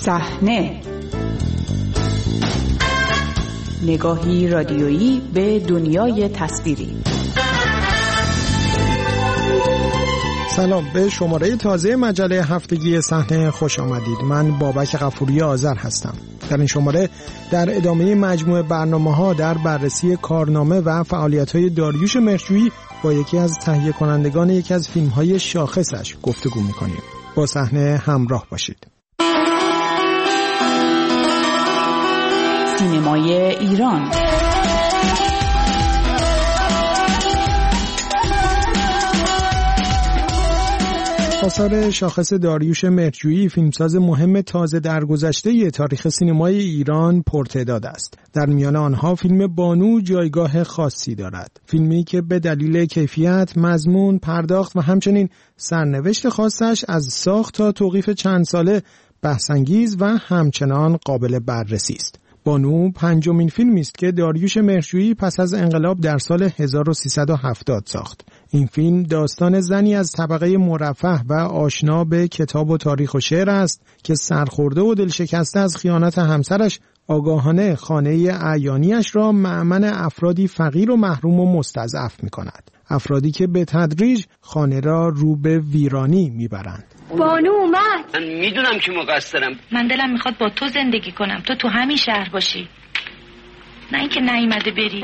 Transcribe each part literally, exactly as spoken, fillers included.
صحنه، نگاهی رادیویی به دنیای تصویری. سلام، به شماره تازه مجله هفتگی صحنه خوش آمدید. من بابک غفوری آذر هستم. در این شماره در ادامه مجموعه برنامه‌ها در بررسی کارنامه و فعالیت‌های داریوش مهرجویی با یکی از تهیه کنندگان یکی از فیلم‌های شاخصش گفتگو می‌کنیم. با صحنه همراه باشید. سینمای ایران. آثار شاخص داریوش مهرجویی فیلمساز مهم تازه درگذشته تاریخ سینمای ایران پرتعداد است. در میان آنها فیلم بانو جایگاه خاصی دارد. فیلمی که به دلیل کیفیت، مضمون، پرداخت و همچنین سرنوشت خاصش از ساخت تا توقیف چند ساله بحث‌انگیز و همچنان قابل بررسی است. بانو پنجمین فیلمی است که داریوش مهرجویی پس از انقلاب در سال هزار و سیصد و هفتاد ساخت. این فیلم داستان زنی از طبقه مرفه و آشنا به کتاب و تاریخ و شعر است که سرخورده و دلشکسته از خیانت همسرش آگاهانه خانه اعیانیش را مأمن افرادی فقیر و محروم و مستضعف می‌کند. افرادی که به تدریج خانه را رو به ویرانی می‌برند. بانو اومد. من میدونم که مقصرم. من دلم میخواد با تو زندگی کنم، تو تو همین شهر باشی، نه اینکه نیومده بری.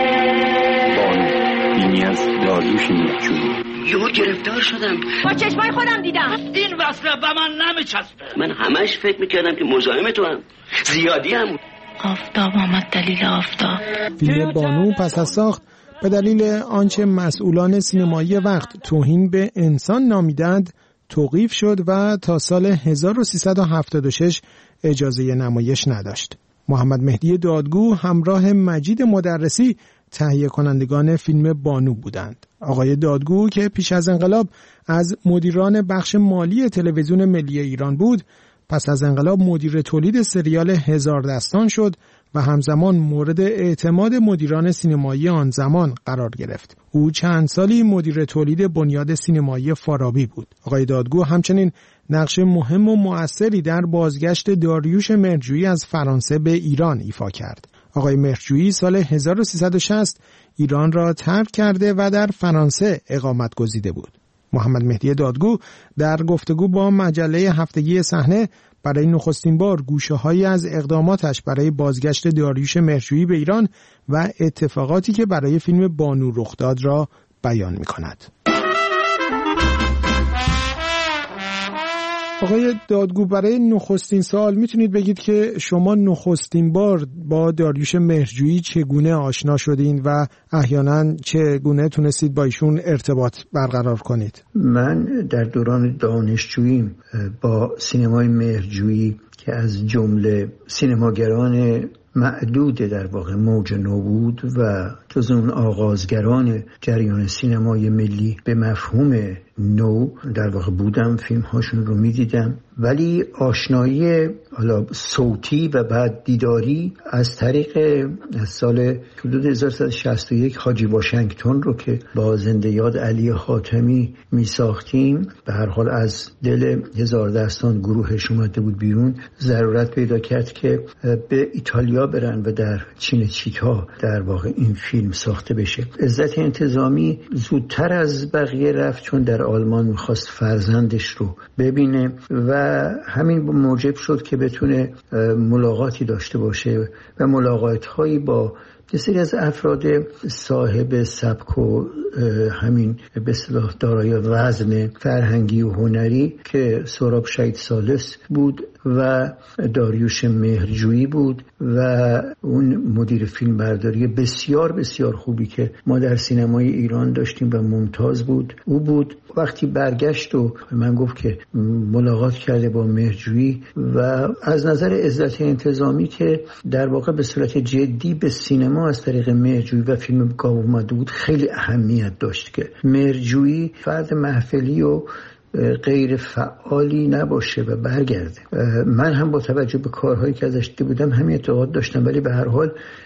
بانو، اینی از داریوش مهرجویی. یهو گرفتار شدم، با چشمای خودم دیدم. این وصله به من نمیچسبه. من همش فکر میکردم که مزاحم تو هم زیادی هم. آفتاب آمد دلیل آفتاب. فیلم بانو پس از ساخت به دلیل آنچه مسئولان سینمایی وقت توهین به انسان نامیدند توقیف شد و تا سال هزار و سیصد و هفتاد و شش اجازه نمایش نداشت. محمد مهدی دادگو همراه مجید مدرسی تهیه کنندگان فیلم بانو بودند. آقای دادگو که پیش از انقلاب از مدیران بخش مالی تلویزیون ملی ایران بود، پس از انقلاب مدیر تولید سریال هزار دستان شد و همزمان مورد اعتماد مدیران سینمایی آن زمان قرار گرفت. او چند سالی مدیر تولید بنیاد سینمایی فارابی بود. آقای دادگو همچنین نقش مهم و مؤثری در بازگشت داریوش مهرجویی از فرانسه به ایران ایفا کرد. آقای مهرجویی سال هزار و سیصد و شصت ایران را ترک کرده و در فرانسه اقامت گزیده بود. محمد مهدی دادگو در گفتگو با مجله هفتگی صحنه برای نخستین بار گوشه‌هایی از اقداماتش برای بازگشت داریوش مهرجویی به ایران و اتفاقاتی که برای فیلم بانو رخ داد را بیان می‌کند. آقای دادگو، برای نخستین سال میتونید بگید که شما نخستین بار با داریوش مهرجویی چگونه آشنا شدین و احیانا چگونه تونستید با ایشون ارتباط برقرار کنید؟ من در دوران دانشجوییم با سینمای مهرجویی که از جمله سینماگران معدود در واقع موج نو بود و جز اون آغازگران جریان سینمای ملی به مفهوم نو در واقع بودم، فیلم هاشون رو می دیدم، ولی آشنایی حالا صوتی و بعد دیداری از طریق از سال حدود هزار و سیصد و شصت و یک حاجی واشنگتن رو که با زنده یاد علی حاتمی می ساختیم، به هر حال از دل هزار دستان گروهش اومده بود بیرون، ضرورت پیدا کرد که به ایتالیا برن و در چین چیتا در واقع این فیلم ساخته بشه. عزت انتظامی زودتر از بقیه رفت چون در آلمان میخواست فرزندش رو ببینه و همین موجب شد که بتونه ملاقاتی داشته باشه و ملاقات‌هایی با یه سری از افراد صاحب سبک و همین به اصطلاح دارای وزن فرهنگی و هنری که سهراب شهید ثالث بود و داریوش مهرجویی بود و اون مدیر فیلم برداری بسیار بسیار خوبی که ما در سینمای ایران داشتیم و ممتاز بود او بود. وقتی برگشت و من گفت که ملاقات کرده با مهرجویی و از نظر عزت انتظامی که در واقع به صورت جدی به سینما از طریق مهرجویی و فیلم گاو اومده بود خیلی اهمیت داشت که مهرجویی فرد محفلی و غیر فعالی نباشه و برگرده. من هم با توجه به کارهایی که ازش دیده بودم همین اعتقاد داشتم، ولی به هر حال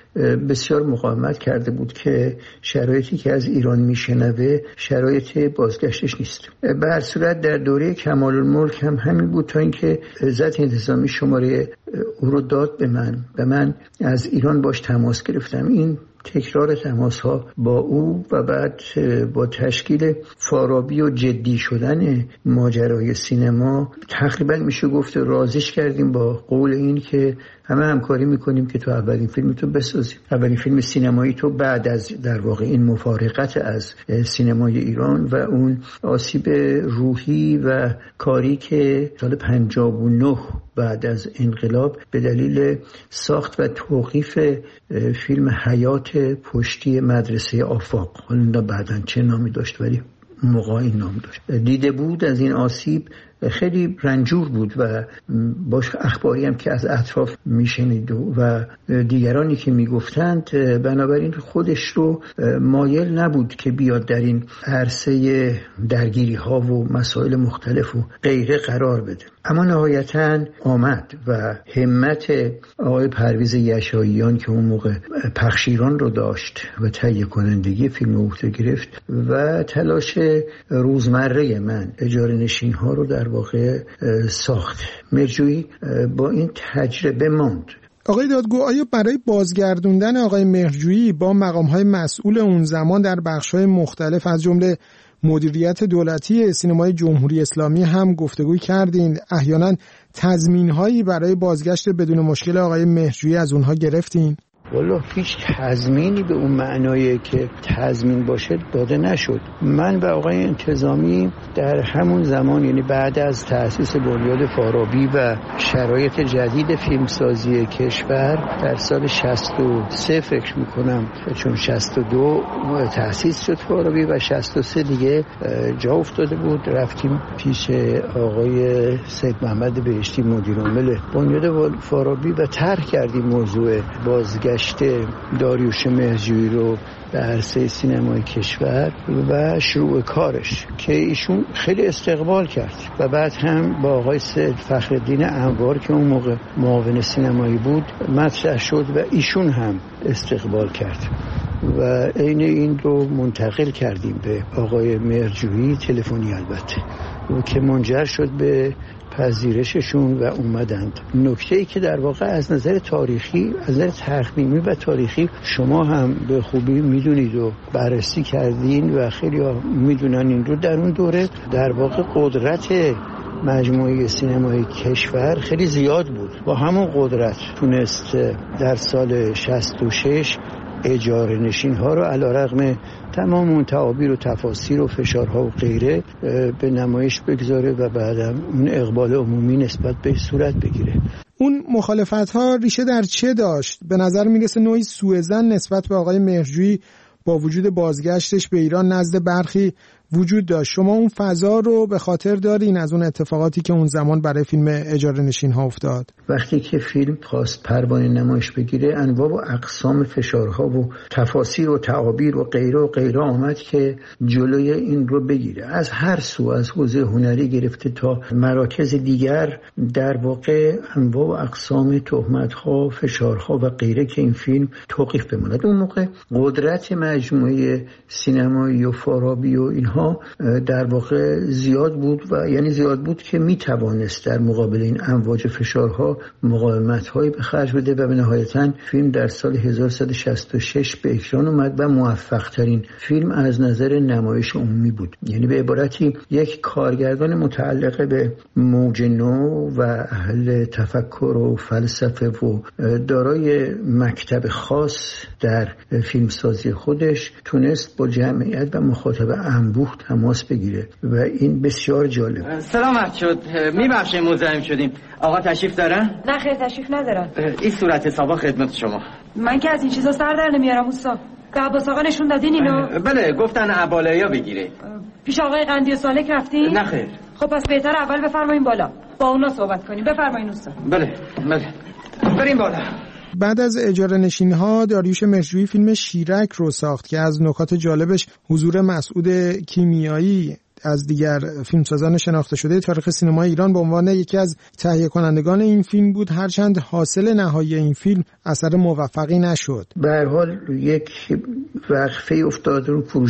بسیار مقاومت کرده بود که شرایطی که از ایران میشنوه شرایط بازگشتش نیست. به هر صورت در دوره کمال الملک هم همین بود، تا اینکه عزت انتظامی شماره او رو داد به من و من از ایران باش تماس گرفتم. این تکرار تماس ها با او و بعد با تشکیل فارابی و جدی شدن ماجرای سینما تقریبا میشه گفت رازش کردیم با قول این که همه همکاری میکنیم که تو اولین فیلم تو بسازیم، اولین فیلم سینمایی تو بعد از در واقع این مفارقت از سینمای ایران و اون آسیب روحی و کاری که سال پنجاه و نه بعد از انقلاب به دلیل ساخت و توقیف فیلم حیات پشتی مدرسه آفاق، حالا بعداً چه نامی داشت ولی موقع این نام داشت، دیده بود. از این آسیب خیلی رنجور بود و باش اخباری هم که از اطراف میشنید و دیگرانی که میگفتند، بنابراین خودش رو مایل نبود که بیاد در این عرصه درگیری ها و مسائل مختلف و غیره قرار بده. اما نهایتاً آمد و همت آقای پرویز یشاییان که اون موقع پخشیران رو داشت و تهیه کنندگی فیلم رو عهده گرفت و تلاش روزمره من اجاره نشین ها رو در واقع ساخت. مهرجویی با این تجربه ماند. آقای دادگو، آیا برای بازگردوندن آقای مهرجویی با مقام‌های مسئول اون زمان در بخش‌های مختلف از جمله مدیریت دولتی سینمای جمهوری اسلامی هم گفتگو کردین؟ احیانا تضمین‌هایی برای بازگشت بدون مشکل آقای مهرجویی از اونها گرفتین؟ والا هیچ تضمینی به اون معنایی که تضمین باشه داده نشد. من و آقای انتظامی در همون زمان، یعنی بعد از تأسیس بنیاد فارابی و شرایط جدید فیلمسازی کشور در سال شصت و سه فکر میکنم، چون شصت و دو تأسیس شد فارابی و شصت و سه دیگه جا افتاده بود، رفتیم پیش آقای سید محمد بهشتی مدیر عامل بنیاد فارابی و طرح کردیم موضوع بازگشت داریوش مهرجویی رو به عرصه سینمای کشور و شروع کارش که ایشون خیلی استقبال کرد و بعد هم با آقای سید فخرالدین انوار که اون موقع معاون سینمایی بود مطرح شد و ایشون هم استقبال کرد و عین این رو منتقل کردیم به آقای مهرجویی تلفنی البته و که منجر شد به پذیرششون و اومدند. نکته‌ای که در واقع از نظر تاریخی، از نظر تخمینی و تاریخی شما هم به خوبی میدونید و بررسی کردین و خیلی ها میدونن این رو، در اون دوره در واقع قدرت مجموعه سینمای کشور خیلی زیاد بود. با همون قدرت تونست در سال شصت و شش اجاره نشین ها رو علیرغم تمام اون تعابیر و تفاسیر و فشارها و غیره به نمایش بگذاره و بعدم اون اقبال عمومی نسبت به صورت بگیره. اون مخالفت ها ریشه در چه داشت؟ به نظر میرسه نوعی سوءظن نسبت به آقای مهرجویی با وجود بازگشتش به ایران نزد برخی وجود داشت. شما اون فضا رو به خاطر دارین از اون اتفاقاتی که اون زمان برای فیلم اجاره نشین ها افتاد؟ وقتی که فیلم خواست پروانه نمایش بگیره انواع و اقسام فشارها و تفاسیر و تعابیر و غیره و غیره آمد که جلوی این رو بگیره. از هر سو، از حوزه هنری گرفته تا مراکز دیگر، در واقع انواع و اقسام تهمت‌ها، فشارها و غیره که این فیلم توقیف بماند. اون موقع قدرت مجموعه سینمایی و فارابی و اینها در واقع زیاد بود و یعنی زیاد بود که میتوانست در مقابل این امواج فشارها مقاومت‌هایی به خرج بده و به نهایتاً فیلم در سال هزار و سیصد و شصت و شش به اکران اومد و موفق‌ترین فیلم از نظر نمایش عمومی بود. یعنی به عبارتی یک کارگردان متعلق به موج نو و اهل تفکر و فلسفه و دارای مکتب خاص در فیلمسازی خودش تونست با جمعیت و مخاطب انبوه تماس بگیره و این بسیار جالب. سلامت شد. میبخشیم مزاحم شدیم. آقا تشریف دارن؟ نه خیر تشریف ندارن. این صورت حسابا خدمت شما. من که از این چیزا سر در نمیارم اوستا. به عباس آقا نشون دادین اینو؟ بله گفتن عبالیا بگیره. پیش آقای قندی و سالک رفتین؟ نه خیر. خب پس بهتر اول بفرمایین بالا با اونا صحبت کنیم. بفرمایین اوستا. بله بله بریم بالا. بعد از اجاره نشین ها داریوش مهرجویی فیلم شیرک رو ساخت که از نکات جالبش حضور مسعود کیمیایی از دیگر فیلمسازان شناخته شده تاریخ سینمای ایران به عنوان یکی از تهیه کنندگان این فیلم بود، هرچند حاصل نهایی این فیلم اثر موفقی نشد. به هر حال یک وقفه افتاد رو فروش